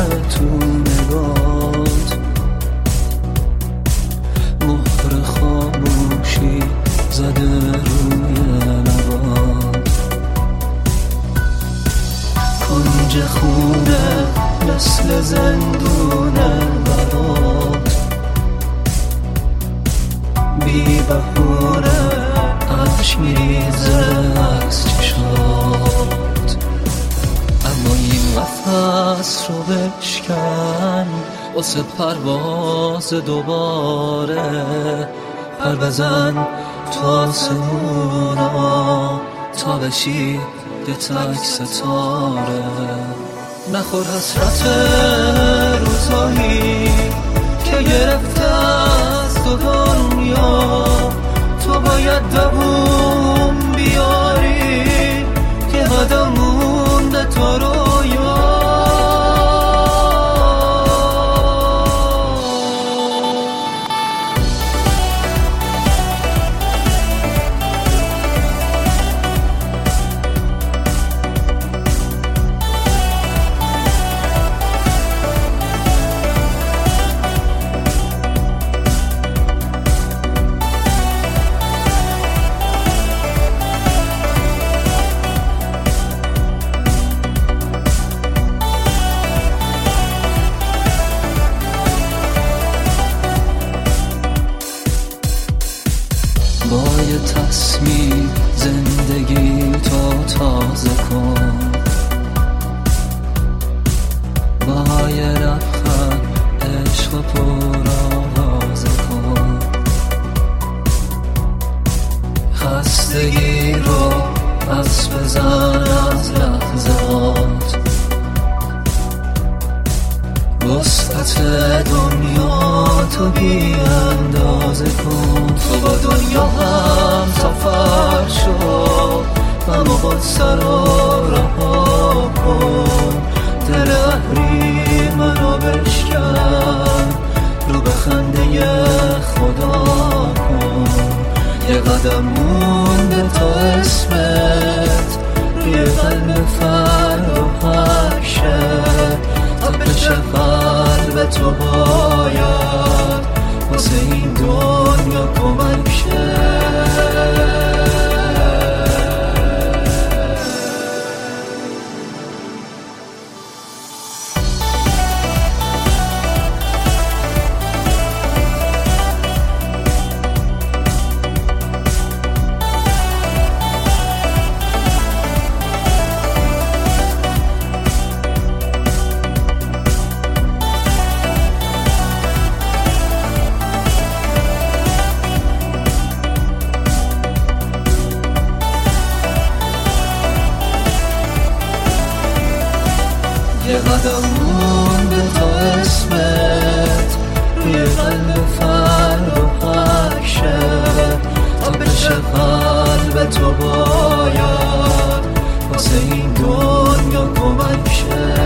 تو نگات، مهر خاموشی زده روی لبات. کنج خونه مثل زندونه برات، بی بهونه عشق میریزه از چشات. اما این قفس رو بشکن واسه پرواز دوباره، پر بزن تو آسمونا تا بشی یه تک ستاره. نخور حسرت روزایی که گرفته از تو دنیا، تو باید دووم بیاری که قدم مونده تا رویا. با یه تصمیم زندگی تو تازه کن، با یه لبخند عشق پر آوازه کن. خستگی رو پس بزن از لحظات، وسعت دنیا تو بی اندازه کن. تو با دنیا هم سفر شو، غم و غصه رو رها کن. دل اهری منو بشکن، رو به خنده خدا کن. یه قدم مونده تا اسمت روی قلب فرد و پشه، تا بشه قلب تو باید واسه این دنیا کمک شه. یه قدم مونده تا اسمت روی قلب فرد و پشه، تا بشه قلب تو باید واسه این دنیا کمک شه.